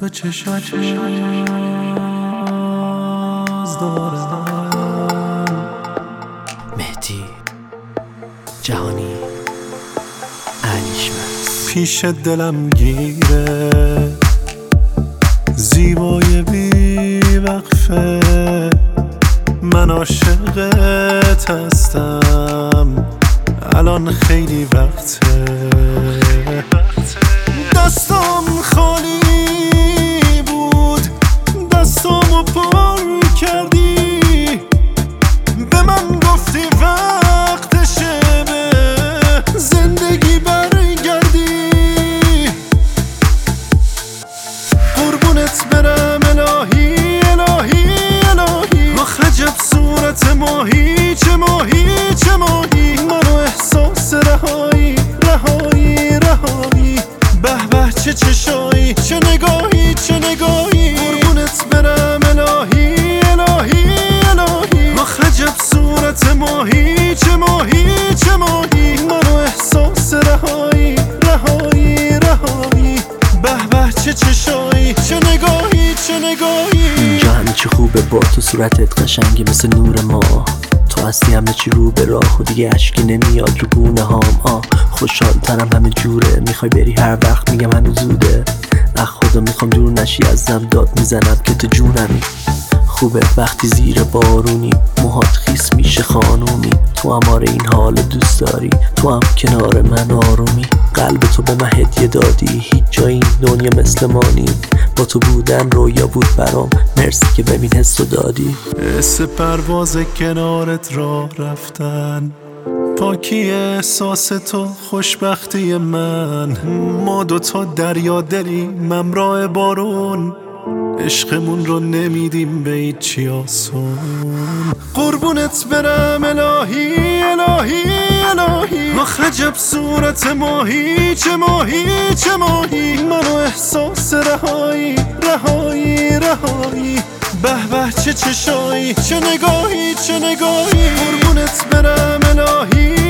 تو چشات باز دارم. مهدی جهانی علیشمس پیش دلم گیره زیبای بی وقفه، من عاشقت هستم الان خیلی وقته. دستم خالی بود دستامو پر کردی، به من گفتی وقتشه به زندگی برگردی. قربونت برم الهی الهی الهی، آخ عجب صورت ماهی چه ماهی چه ماهی، منو احساس رهایی رهایی رهایی. به به چه چشایی چه نگاهی چه نگاهی، قربونت برم الهی الهی الهی، آخ عجب صورت ماهی چه ماهی چه ماهی، منو احساس رهایی رهایی رهایی. به به چه چشایی چه نگاهی چه نگاهی. اینجا همه چی خوبه با تو، صورتت قشنگه مثل نور ماه، تو هستی همه چی رو به راه و دیگه اشکی نمیاد رو گونه هام. خوشحال ترم همه جوره، میخوای بری هر وقت میگم هنوز زوده. خدا میخوام دور نشی ازم، داد میزنم که تو جونمی. خوبه وقتی زیر بارونی موهات خیس میشه خانومی، تو هم آره این حال دوست داری، تو هم کنار من آرومی. قلب تو به من هدیه دادی، هیچ جای این دنیا مثل ما نی، با تو بودن رویا بود برام، مرسی که ببین حسو دادی. حس پرواز کنارت راه رفتن، پاکی احساس تو خوشبختی من، ما دوتا دریا دلیم همراه بارون، عشقمون رو نمیدیم به هیچی آسون. قربونت برم الهی الهی الهی، آخ عجب صورت ماهی چه ماهی چه ماهی، منو احساس رهایی رهایی رهایی. به به چه چشایی چه نگاهی چه نگاهی، قربونت برم الهی